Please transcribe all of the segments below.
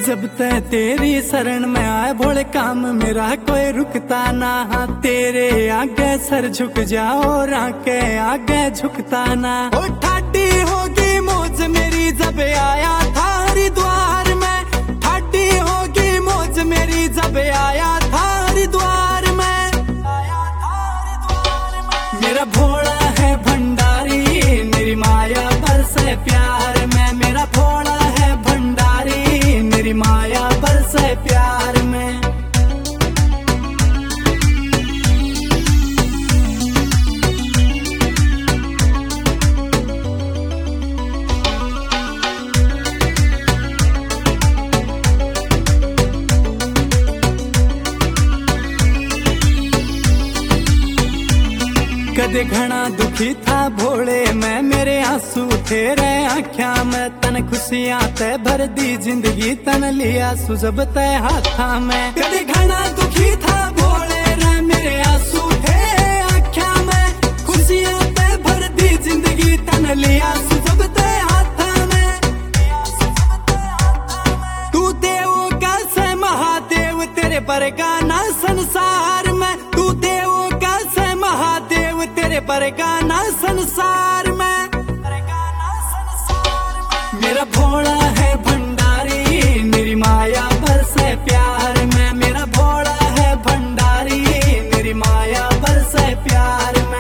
जब तक तेरी शरण में आए भोले काम मेरा कोई रुकता ना। तेरे आगे सर झुक जाओ आके आगे झुकता ना। ओ ठाडी होगी मौज मेरी जब आया था हरिद्वार में। ठाडी होगी मौज मेरी जब आया था हरिद्वार में। मेरा भोला है भंडारी मेरी माया बरसे प्यार में। मेरा भोला है भंडारी मेरी माया बरसे प्यार में। कदे घना दुखी था भोले मैं मेरे आंसू तेरे आँख्या में। तन खुशियां ते भर दी जिंदगी तन लिया सुजब ते हाथा में। कदे घना दुखी था भोले रे मेरे आंसू तेरे आँख्या में। खुशियां ते भर दी जिंदगी तन लिया सुजब ते हाथा में। तू देव का से महादेव तेरे बरगा ना संसार में। तू देव का से महादेव तेरे बरगा ना संसार में। मेरा भोला है भंडारी मेरी माया बरसे प्यार में। मेरा भोला है भंडारी मेरी माया बरसे प्यार में।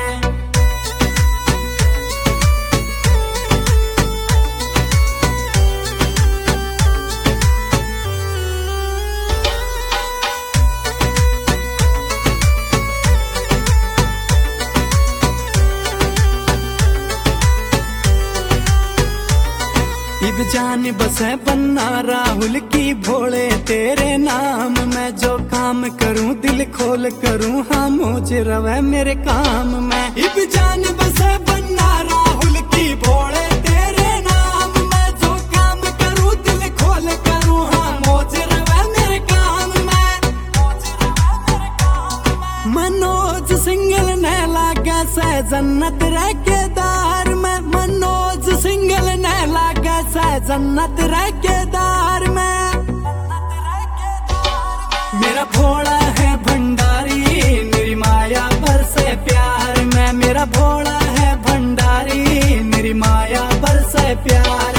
इब जान बसे बन्ना राहुल की भोले तेरे नाम में। जो काम करूं दिल खोल करूं हाँ मुझे रवे मेरे काम में। इब जान बसे बन्ना राहुल की भोले तेरे नाम में। जो काम करूं दिल खोल करूं हाँ मुझे रवे मेरे काम में। मनोज सिंगल ने लागा से जन्नत रह केदार में। मनोज सिंगल ने लागा से जन्नत रह केदार में। मेरा भोला है भंडारी मेरी माया बरसे प्यार में। मेरा भोला है भंडारी मेरी माया बरसे प्यार